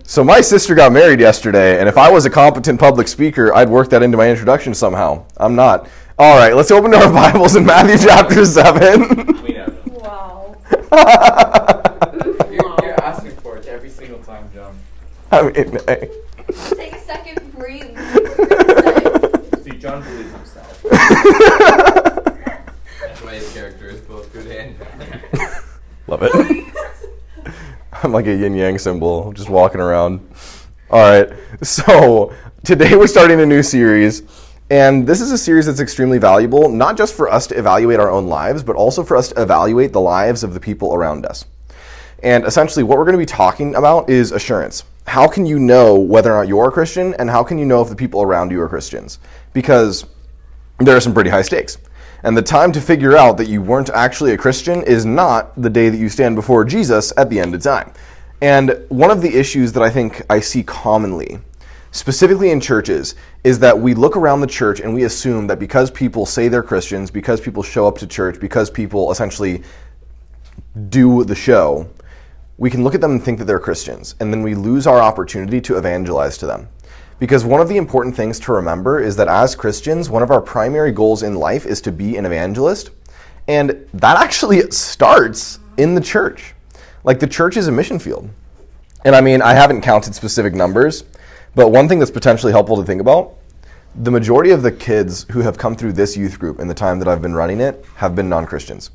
So my sister got married yesterday, and if I was a competent public speaker, I'd work that into my introduction somehow. I'm not. All right, let's open our Bibles in Matthew chapter 7. We know. Wow. You're asking for it every single time, John. I mean, hey. Take a second, breathe. See, John believes himself. That's why his character is both good and bad. Love it. I'm like a yin-yang symbol, just walking around. All right, so today we're starting a new series, and this is a series that's extremely valuable, not just for us to evaluate our own lives, but also for us to evaluate the lives of the people around us. And essentially what we're going to be talking about is assurance. How can you know whether or not you're a Christian, and how can you know if the people around you are Christians? Because there are some pretty high stakes. And the time to figure out that you weren't actually a Christian is not the day that you stand before Jesus at the end of time. And one of the issues that I think I see commonly, specifically in churches, is that we look around the church and we assume that because people say they're Christians, because people show up to church, because people essentially do the show, we can look at them and think that they're Christians. And then we lose our opportunity to evangelize to them. Because one of the important things to remember is that as Christians, one of our primary goals in life is to be an evangelist. And that actually starts in the church. Like, the church is a mission field. And I mean, I haven't counted specific numbers, but one thing that's potentially helpful to think about, the majority of the kids who have come through this youth group in the time that I've been running it have been non-Christians.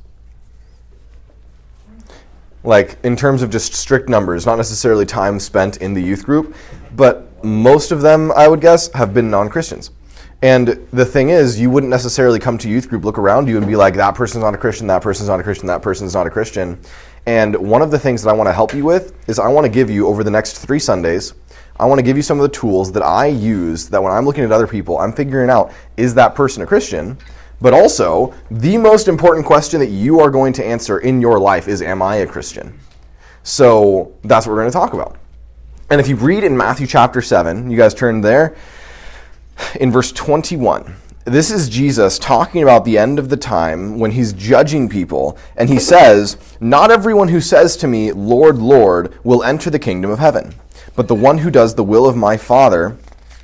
Like, in terms of just strict numbers, not necessarily time spent in the youth group, but most of them, I would guess, have been non-Christians. And the thing is, you wouldn't necessarily come to youth group, look around you, and be like, that person's not a Christian, that person's not a Christian, that person's not a Christian. And one of the things that I want to help you with is I want to give you, over the next 3 Sundays, I want to give you some of the tools that I use that when I'm looking at other people, I'm figuring out, is that person a Christian? But also, the most important question that you are going to answer in your life is, am I a Christian? So that's what we're going to talk about. And if you read in Matthew chapter 7, you guys turn there, in verse 21, this is Jesus talking about the end of the time when he's judging people. And he says, not everyone who says to me, Lord, Lord, will enter the kingdom of heaven, but the one who does the will of my Father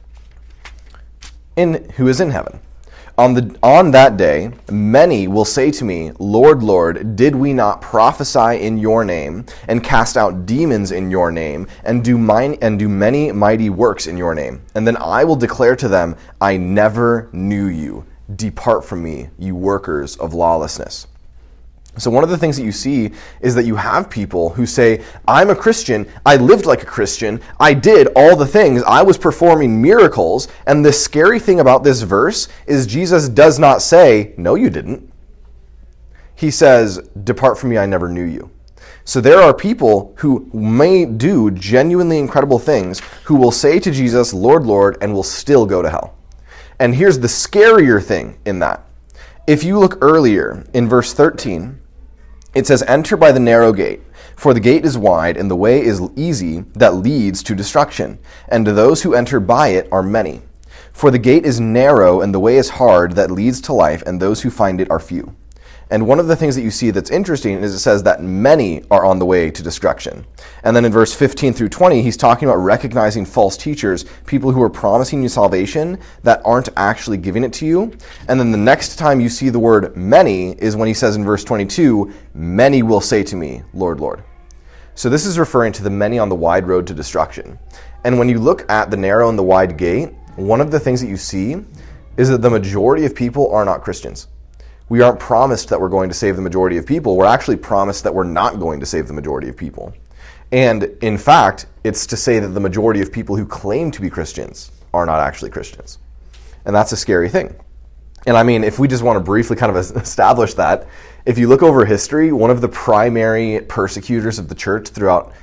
who is in heaven. On that day, many will say to me, Lord, Lord, did we not prophesy in your name, and cast out demons in your name, and do many mighty works in your name? And then I will declare to them, I never knew you. Depart from me, you workers of lawlessness. So one of the things that you see is that you have people who say, I'm a Christian, I lived like a Christian, I did all the things, I was performing miracles, and the scary thing about this verse is Jesus does not say, no, you didn't. He says, depart from me, I never knew you. So there are people who may do genuinely incredible things who will say to Jesus, Lord, Lord, and will still go to hell. And here's the scarier thing in that. If you look earlier in verse 13, it says, enter by the narrow gate, for the gate is wide and the way is easy that leads to destruction, and those who enter by it are many. For the gate is narrow and the way is hard that leads to life, and those who find it are few. And one of the things that you see that's interesting is it says that many are on the way to destruction. And then in verse 15 through 20, he's talking about recognizing false teachers, people who are promising you salvation that aren't actually giving it to you. And then the next time you see the word many is when he says in verse 22, many will say to me, Lord, Lord. So this is referring to the many on the wide road to destruction. And when you look at the narrow and the wide gate, one of the things that you see is that the majority of people are not Christians. We aren't promised that we're going to save the majority of people. We're actually promised that we're not going to save the majority of people. And in fact, it's to say that the majority of people who claim to be Christians are not actually Christians. And that's a scary thing. And I mean, if we just want to briefly kind of establish that, if you look over history, one of the primary persecutors of the church throughout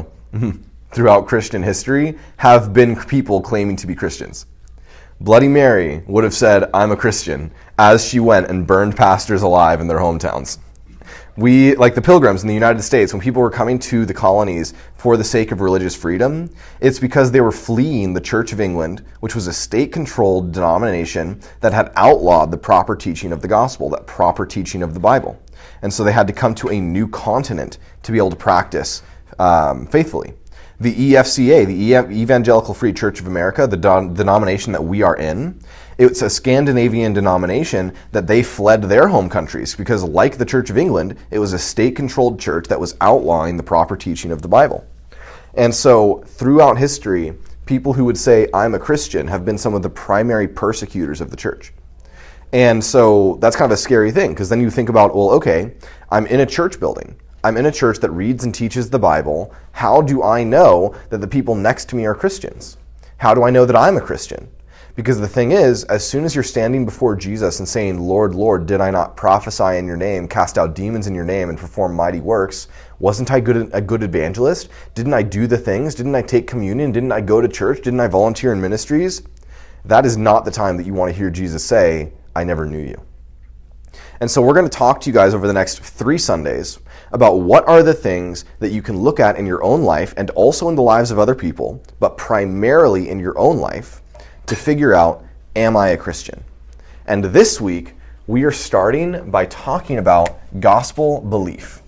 Christian history have been people claiming to be Christians. Bloody Mary would have said, I'm a Christian, as she went and burned pastors alive in their hometowns. We, like the Pilgrims in the United States, when people were coming to the colonies for the sake of religious freedom, it's because they were fleeing the Church of England, which was a state-controlled denomination that had outlawed the proper teaching of the gospel, that proper teaching of the Bible. And so they had to come to a new continent to be able to practice faithfully. The EFCA, the Evangelical Free Church of America, the denomination that we are in, it's a Scandinavian denomination that they fled their home countries because, like the Church of England, it was a state-controlled church that was outlawing the proper teaching of the Bible. And so, throughout history, people who would say, I'm a Christian, have been some of the primary persecutors of the church. And so, that's kind of a scary thing, because then you think about, well, okay, I'm in a church building. I'm in a church that reads and teaches the Bible. How do I know that the people next to me are Christians? How do I know that I'm a Christian? Because the thing is, as soon as you're standing before Jesus and saying, Lord, Lord, did I not prophesy in your name, cast out demons in your name, and perform mighty works? Wasn't I a good evangelist? Didn't I do the things? Didn't I take communion? Didn't I go to church? Didn't I volunteer in ministries? That is not the time that you want to hear Jesus say, I never knew you. And so we're going to talk to you guys over the next 3 Sundays about what are the things that you can look at in your own life and also in the lives of other people, but primarily in your own life, to figure out, am I a Christian? And this week, we are starting by talking about gospel belief.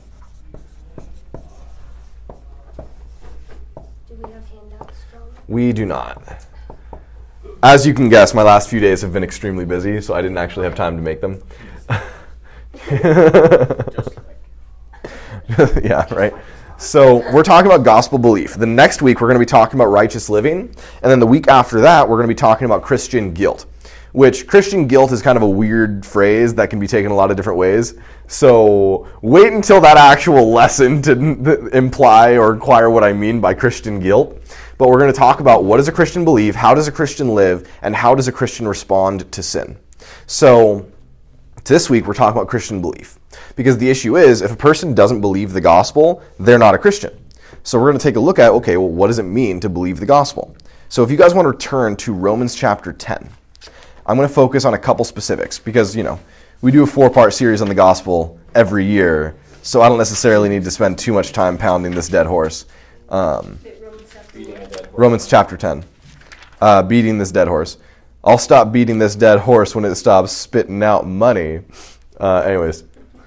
Do we have handouts, John? We do not. As you can guess, my last few days have been extremely busy, so I didn't actually have time to make them. Yeah, right? So we're talking about gospel belief. The next week, we're going to be talking about righteous living. And then the week after that, we're going to be talking about Christian guilt, which Christian guilt is kind of a weird phrase that can be taken a lot of different ways. So wait until that actual lesson to imply or inquire what I mean by Christian guilt. But we're going to talk about what does a Christian believe, how does a Christian live, and how does a Christian respond to sin. So this week, we're talking about Christian belief. Because the issue is, if a person doesn't believe the gospel, they're not a Christian. So we're going to take a look at, okay, well, what does it mean to believe the gospel? So if you guys want to return to Romans chapter 10, I'm going to focus on a couple specifics because, we do a 4-part series on the gospel every year, so I don't necessarily need to spend too much time pounding this dead horse. Romans chapter 10, beating this dead horse. I'll stop beating this dead horse when it stops spitting out money. Anyways.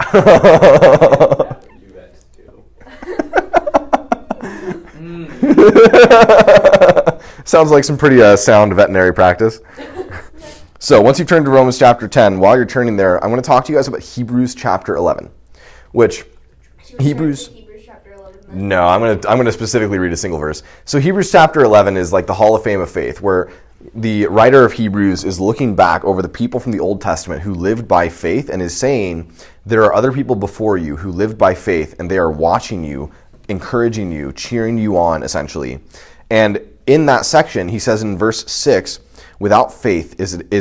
Sounds like some pretty sound veterinary practice. So once you've turned to Romans chapter 10, while you're turning there, I'm going to talk to you guys about Hebrews chapter 11, which Hebrews chapter 11. No, I'm going to specifically read a single verse. So Hebrews chapter 11 is like the Hall of Fame of faith, where the writer of Hebrews is looking back over the people from the Old Testament who lived by faith and is saying, there are other people before you who lived by faith and they are watching you, encouraging you, cheering you on, essentially. And in that section, he says in verse 6, without faith it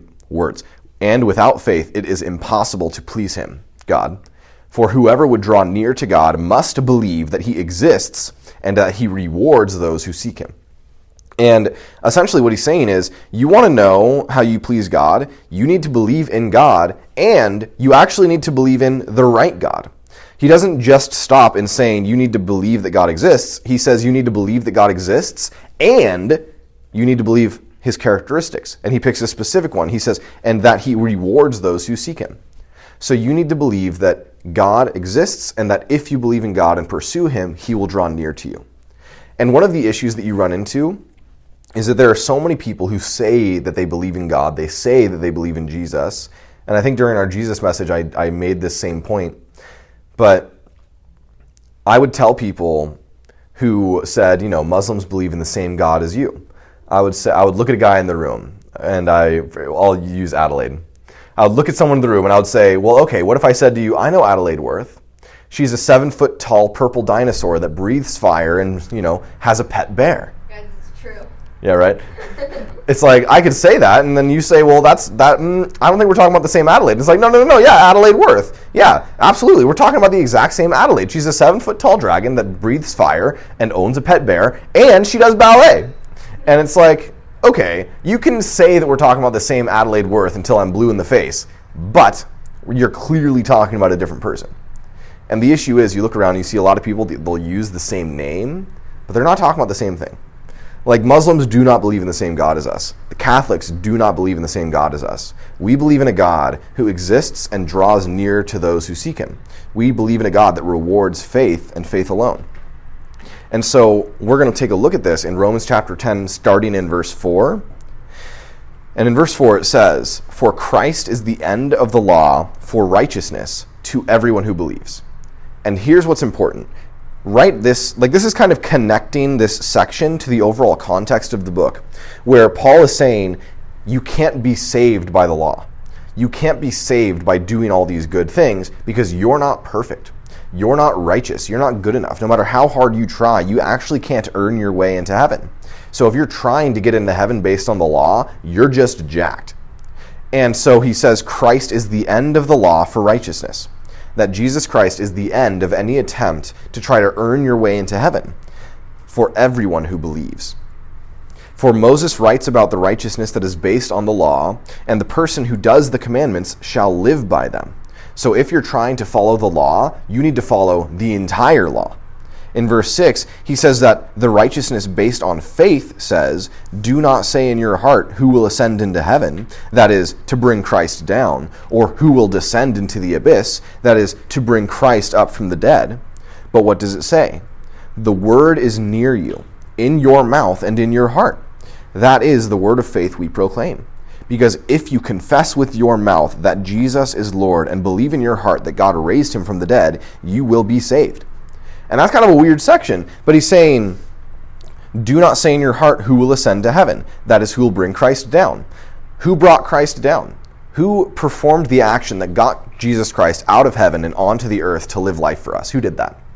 is impossible to please him, God. For whoever would draw near to God must believe that he exists and that he rewards those who seek him. And essentially what he's saying is, you want to know how you please God, you need to believe in God, and you actually need to believe in the right God. He doesn't just stop in saying you need to believe that God exists. He says you need to believe that God exists, and you need to believe his characteristics. And he picks a specific one. He says, and that he rewards those who seek him. So you need to believe that God exists, and that if you believe in God and pursue him, he will draw near to you. And one of the issues that you run into is that there are so many people who say that they believe in God, they say that they believe in Jesus, and I think during our Jesus message I made this same point, but I would tell people who said, Muslims believe in the same God as you. I would look at a guy in the room, and I'll use Adelaide. I would look at someone in the room and I would say, well, okay, what if I said to you, I know Adelaide Worth. She's a 7-foot tall purple dinosaur that breathes fire and, has a pet bear. Guys, it's true. Yeah, right? It's like, I could say that, and then you say, well, I don't think we're talking about the same Adelaide. It's like, no, yeah, Adelaide Worth. Yeah, absolutely. We're talking about the exact same Adelaide. She's a 7-foot tall dragon that breathes fire and owns a pet bear, and she does ballet. And it's like, okay, you can say that we're talking about the same Adelaide Worth until I'm blue in the face, but you're clearly talking about a different person. And the issue is, you look around and you see a lot of people, they'll use the same name, but they're not talking about the same thing. Like, Muslims do not believe in the same God as us. The Catholics do not believe in the same God as us. We believe in a God who exists and draws near to those who seek him. We believe in a God that rewards faith and faith alone. And so we're going to take a look at this in Romans chapter 10, starting in verse 4. And in verse 4 it says, "For Christ is the end of the law for righteousness to everyone who believes." And here's what's important. This is kind of connecting this section to the overall context of the book, where Paul is saying you can't be saved by the law. You can't be saved by doing all these good things because you're not perfect. You're not righteous. You're not good enough. No matter how hard you try, you actually can't earn your way into heaven. So if you're trying to get into heaven based on the law, you're just jacked. And so he says Christ is the end of the law for righteousness. That Jesus Christ is the end of any attempt to try to earn your way into heaven for everyone who believes. For Moses writes about the righteousness that is based on the law, and the person who does the commandments shall live by them. So if you're trying to follow the law, you need to follow the entire law. In verse 6, he says that the righteousness based on faith says, "Do not say in your heart, who will ascend into heaven," that is, to bring Christ down, or who will descend into the abyss, that is, to bring Christ up from the dead. But what does it say? "The word is near you, in your mouth and in your heart." That is the word of faith we proclaim. Because if you confess with your mouth that Jesus is Lord and believe in your heart that God raised him from the dead, you will be saved. And that's kind of a weird section, but he's saying, do not say in your heart who will ascend to heaven. That is, who will bring Christ down. Who brought Christ down? Who performed the action that got Jesus Christ out of heaven and onto the earth to live life for us? Who did that?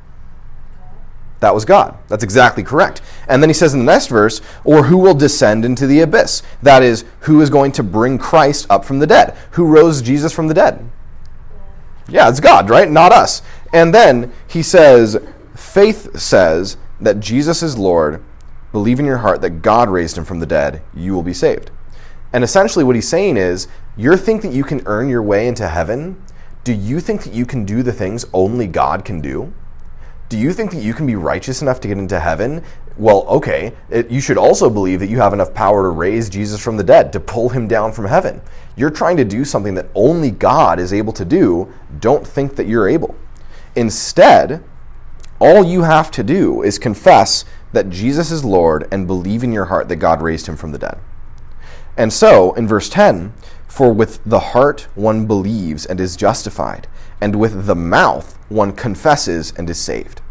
That was God. That's exactly correct. And then he says in the next verse, or who will descend into the abyss? That is, who is going to bring Christ up from the dead? Who rose Jesus from the dead? Yeah, it's God, right? Not us. And then he says, faith says that Jesus is Lord. Believe in your heart that God raised him from the dead. You will be saved. And essentially what he's saying is, you think that you can earn your way into heaven? Do you think that you can do the things only God can do? Do you think that you can be righteous enough to get into heaven? Well, okay, you should also believe that you have enough power to raise Jesus from the dead, to pull him down from heaven. You're trying to do something that only God is able to do. Don't think that you're able. Instead, all you have to do is confess that Jesus is Lord and believe in your heart that God raised him from the dead. And so, in verse 10, for with the heart one believes and is justified, and with the mouth one confesses and is saved.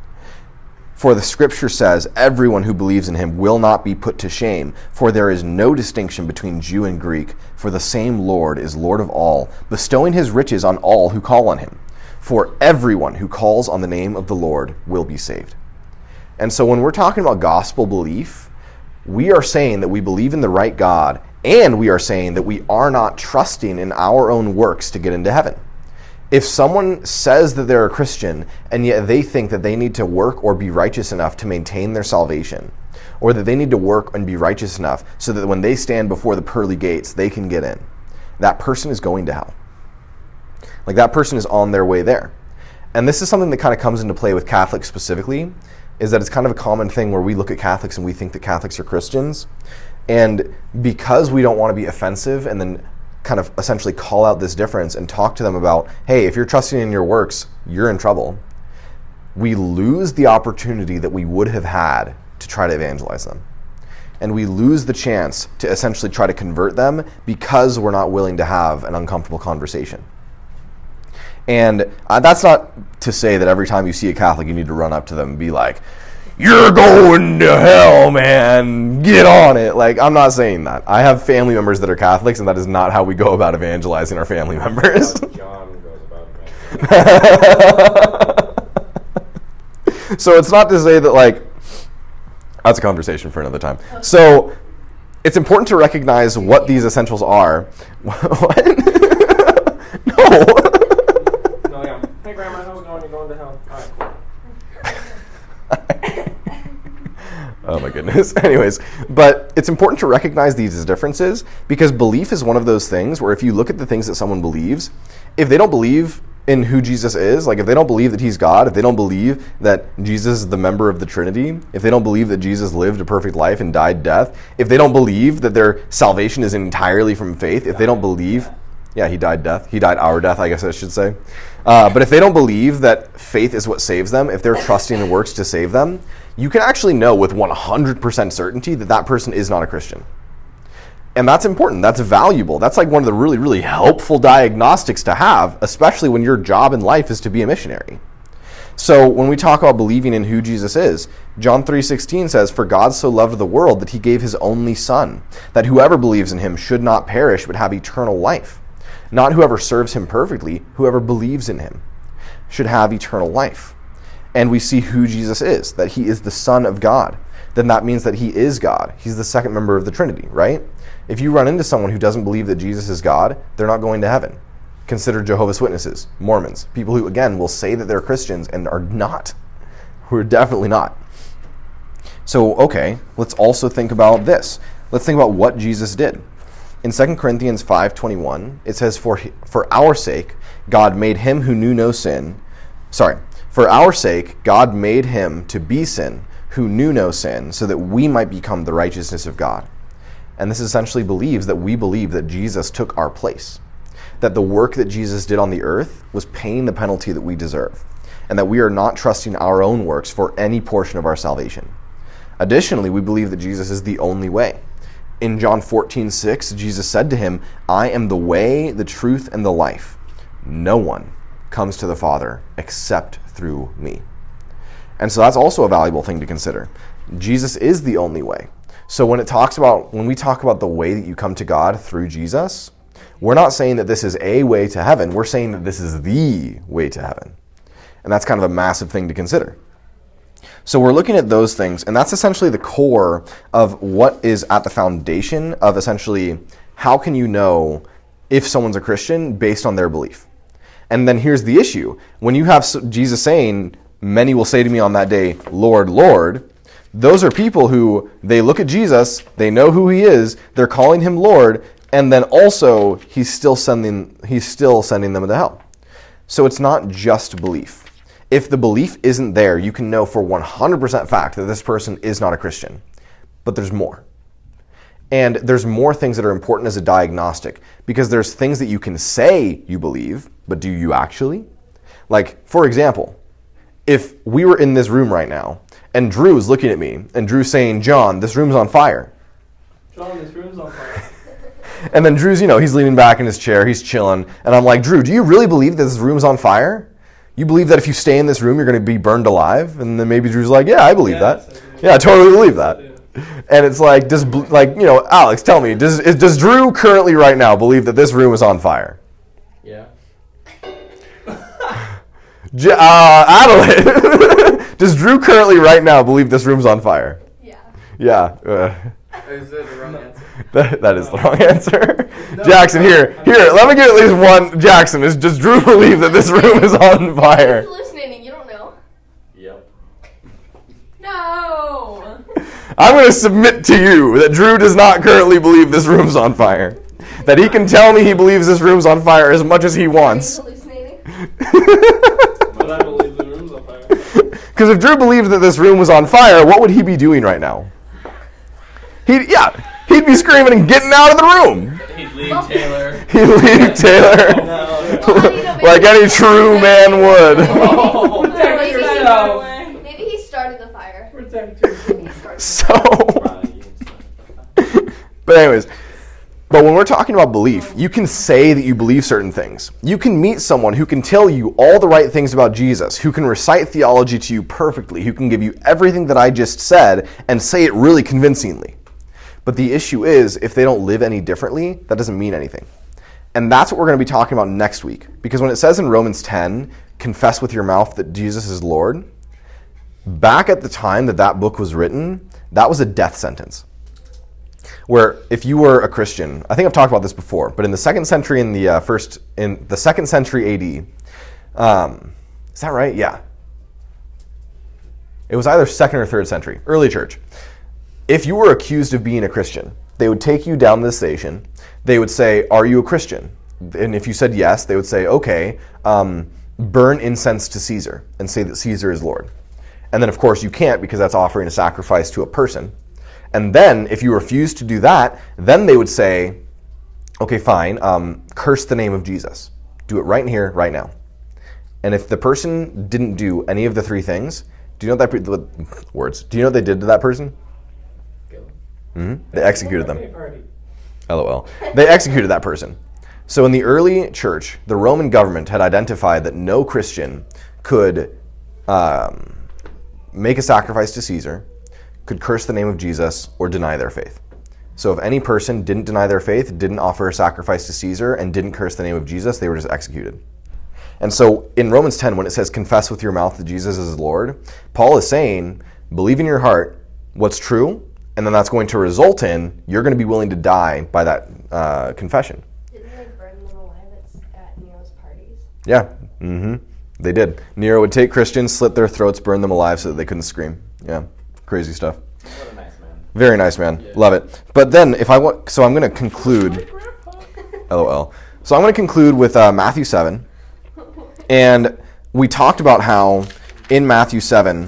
For the scripture says, everyone who believes in him will not be put to shame, for there is no distinction between Jew and Greek, for the same Lord is Lord of all, bestowing his riches on all who call on him. For everyone who calls on the name of the Lord will be saved. And so when we're talking about gospel belief, we are saying that we believe in the right God, and we are saying that we are not trusting in our own works to get into heaven. If someone says that they're a Christian, and yet they think that they need to work or be righteous enough to maintain their salvation, or that they need to work and be righteous enough so that when they stand before the pearly gates, they can get in, that person is going to hell. Like, that person is on their way there. And this is something that kind of comes into play with Catholics specifically, is that it's kind of a common thing where we look at Catholics and we think that Catholics are Christians. And because we don't want to be offensive and then kind of essentially call out this difference and talk to them about, hey, if you're trusting in your works, you're in trouble, we lose the opportunity that we would have had to try to evangelize them. And we lose the chance to essentially try to convert them because we're not willing to have an uncomfortable conversation. And that's not to say that every time you see a Catholic, you need to run up to them and be like, you're going to hell, man. Get on it. Like, I'm not saying that. I have family members that are Catholics, and that is not how we go about evangelizing our family members. John goes about evangelizing. So it's not to say that, like, that's a conversation for another time. So it's important to recognize what these essentials are. What? No. No, yeah. Hey, Grandma, how's it going? You're going to hell. All right, cool. Oh my goodness. Anyways, but it's important to recognize these as differences, because belief is one of those things where if you look at the things that someone believes, if they don't believe in who Jesus is, like if they don't believe that he's God, if they don't believe that Jesus is the member of the Trinity, if they don't believe that Jesus lived a perfect life and died death, if they don't believe that their salvation is entirely from faith, if they don't believe, Yeah, he died death. He died our death, I guess I should say. But if they don't believe that faith is what saves them, if they're trusting in works to save them, you can actually know with 100% certainty that that person is not a Christian. And that's important. That's valuable. That's like one of the really, really helpful diagnostics to have, especially when your job in life is to be a missionary. So when we talk about believing in who Jesus is, John 3:16 says, "For God so loved the world that he gave his only Son, that whoever believes in him should not perish but have eternal life. Not whoever serves him perfectly, whoever believes in him should have eternal life." And we see who Jesus is, that he is the Son of God. Then that means that he is God. He's the second member of the Trinity, right? If you run into someone who doesn't believe that Jesus is God, they're not going to heaven. Consider Jehovah's Witnesses, Mormons, people who, again, will say that they're Christians and are not, who are definitely not. So, okay, let's also think about this. Let's think about what Jesus did. In 2 Corinthians 5:21, it says, For our sake, God made him who knew no sin. For our sake, God made him to be sin, who knew no sin, so that we might become the righteousness of God. And this essentially believes that we believe that Jesus took our place, that the work that Jesus did on the earth was paying the penalty that we deserve, and that we are not trusting our own works for any portion of our salvation. Additionally, we believe that Jesus is the only way. In John 14:6, Jesus said to him, "I am the way, the truth, and the life. No one comes to the Father except through me." And so that's also a valuable thing to consider. Jesus is the only way. So when we talk about the way that you come to God through Jesus, we're not saying that this is a way to heaven. We're saying that this is the way to heaven. And that's kind of a massive thing to consider. So we're looking at those things, and that's essentially the core of what is at the foundation of essentially how can you know if someone's a Christian based on their belief. And then here's the issue. When you have Jesus saying, "Many will say to me on that day, Lord, Lord," those are people who, they look at Jesus, they know who he is, they're calling him Lord, and then also he's still sending them into hell. So it's not just belief. If the belief isn't there, you can know for 100% fact that this person is not a Christian. But there's more. And there's more things that are important as a diagnostic, because there's things that you can say you believe, but do you actually? Like, for example, if we were in this room right now, and Drew is looking at me, and Drew's saying, "John, this room's on fire." John, this room's on fire. And then Drew's, he's leaning back in his chair, he's chilling, and I'm like, "Drew, do you really believe that this room's on fire? You believe that if you stay in this room, you're going to be burned alive?" And then maybe Drew's like, "Yeah, I believe that. Yeah, I totally believe that." And it's like, Alex, tell me, does Drew currently right now believe that this room is on fire? Yeah. Adelaide, does Drew currently right now believe this room's on fire? Yeah. Yeah. Is that the wrong answer? That is the wrong answer. No, Jackson, here, let me get at least one. Jackson, does Drew believe that this room is on fire? He's hallucinating, you don't know. Yep. No! I'm going to submit to you that Drew does not currently believe this room's on fire. That he can tell me he believes this room's on fire as much as he wants. He's hallucinating. But I believe the room's on fire. Because if Drew believed that this room was on fire, what would he be doing right now? He'd be screaming and getting out of the room. He'd leave Taylor. He'd leave Taylor. No. Like any true man would. Oh, protect yourself. Maybe he started the fire. Protect yourself. So, but anyways, when we're talking about belief, you can say that you believe certain things. You can meet someone who can tell you all the right things about Jesus, who can recite theology to you perfectly, who can give you everything that I just said and say it really convincingly. But the issue is, if they don't live any differently, that doesn't mean anything. And that's what we're going to be talking about next week. Because when it says in Romans 10, confess with your mouth that Jesus is Lord, back at the time that book was written, that was a death sentence. Where if you were a Christian, I think I've talked about this before, but in the second century in the second century AD, is that right? Yeah. It was either second or third century, early church. If you were accused of being a Christian, they would take you down to the station. They would say, "Are you a Christian?" And if you said yes, they would say, "Okay, burn incense to Caesar and say that Caesar is Lord." And then, of course, you can't because that's offering a sacrifice to a person. And then, if you refuse to do that, then they would say, okay, fine, curse the name of Jesus. Do it right here, right now. And if the person didn't do any of the three things, do you know what do you know what they did to that person? They executed them. LOL. They executed that person. So in the early church, the Roman government had identified that no Christian could make a sacrifice to Caesar, could curse the name of Jesus, or deny their faith. So if any person didn't deny their faith, didn't offer a sacrifice to Caesar, and didn't curse the name of Jesus, they were just executed. And so in Romans 10, when it says, confess with your mouth that Jesus is Lord, Paul is saying, believe in your heart what's true, and then that's going to result in, you're going to be willing to die by that confession. Didn't they burn them alive at Nero's parties? Yeah, they did. Nero would take Christians, slit their throats, burn them alive so that they couldn't scream. Yeah, crazy stuff. What a nice man. Very nice, man. Yeah. Love it. But then, so I'm going to conclude, LOL. So I'm going to conclude with Matthew 7. And we talked about how in Matthew 7,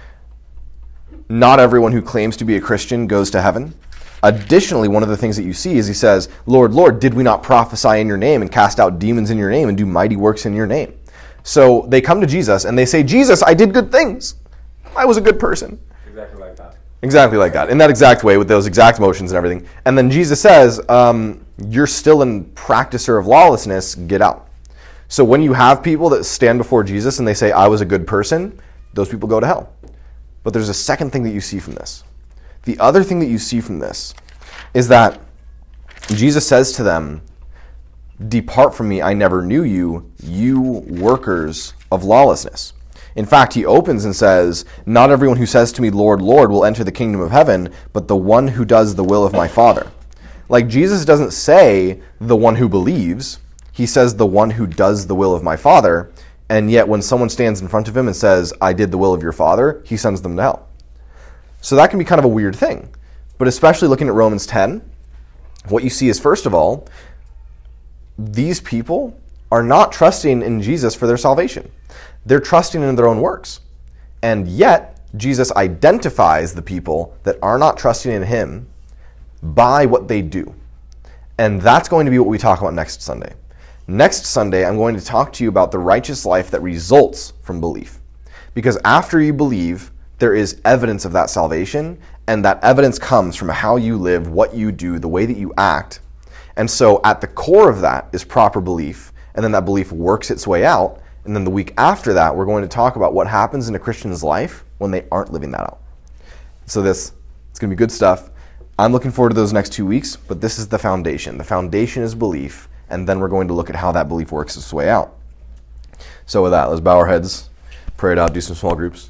not everyone who claims to be a Christian goes to heaven. Additionally, one of the things that you see is he says, Lord, Lord, did we not prophesy in your name and cast out demons in your name and do mighty works in your name? So they come to Jesus and they say, Jesus, I did good things. I was a good person. Exactly like that. Exactly like that. In that exact way, with those exact motions and everything. And then Jesus says, you're still a practicer of lawlessness, get out. So when you have people that stand before Jesus and they say, I was a good person, those people go to hell. But there's a second thing that you see from this. The other thing that you see from this is that Jesus says to them, depart from me, I never knew you, you workers of lawlessness. In fact, he opens and says, not everyone who says to me, Lord, Lord, will enter the kingdom of heaven, but the one who does the will of my Father. Like, Jesus doesn't say the one who believes. He says the one who does the will of my Father. And yet when someone stands in front of him and says, I did the will of your Father, he sends them to hell. So that can be kind of a weird thing. But especially looking at Romans 10, what you see is, first of all, these people are not trusting in Jesus for their salvation. They're trusting in their own works. And yet, Jesus identifies the people that are not trusting in him by what they do. And that's going to be what we talk about next Sunday. Next Sunday, I'm going to talk to you about the righteous life that results from belief. Because after you believe, there is evidence of that salvation, and that evidence comes from how you live, what you do, the way that you act. And so at the core of that is proper belief, and then that belief works its way out. And then the week after that, we're going to talk about what happens in a Christian's life when they aren't living that out. So it's going to be good stuff. I'm looking forward to those next 2 weeks, but this is the foundation. The foundation is belief, and then we're going to look at how that belief works its way out. So with that, let's bow our heads, pray it out, do some small groups.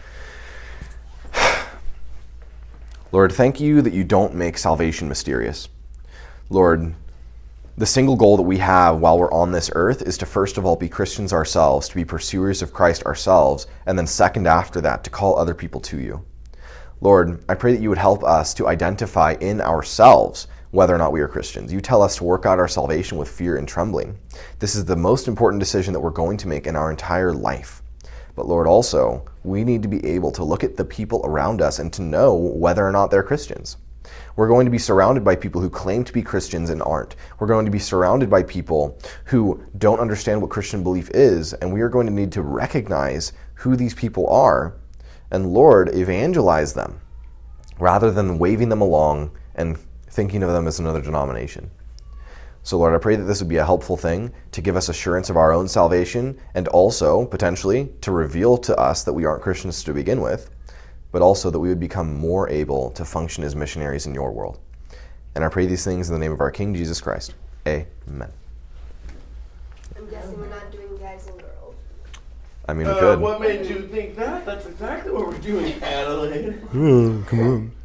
Lord, thank you that you don't make salvation mysterious. Lord, the single goal that we have while we're on this earth is to first of all be Christians ourselves, to be pursuers of Christ ourselves, and then second after that, to call other people to you. Lord, I pray that you would help us to identify in ourselves whether or not we are Christians. You tell us to work out our salvation with fear and trembling. This is the most important decision that we're going to make in our entire life. But Lord, also, we need to be able to look at the people around us and to know whether or not they're Christians. We're going to be surrounded by people who claim to be Christians and aren't. We're going to be surrounded by people who don't understand what Christian belief is, and we are going to need to recognize who these people are and, Lord, evangelize them rather than waving them along and thinking of them as another denomination. So, Lord, I pray that this would be a helpful thing to give us assurance of our own salvation and also, potentially, to reveal to us that we aren't Christians to begin with, but also that we would become more able to function as missionaries in your world. And I pray these things in the name of our King, Jesus Christ. Amen. I'm guessing we're not doing guys and girls. I mean, we could. What made you think that? That's exactly what we're doing, Adelaide. Come on.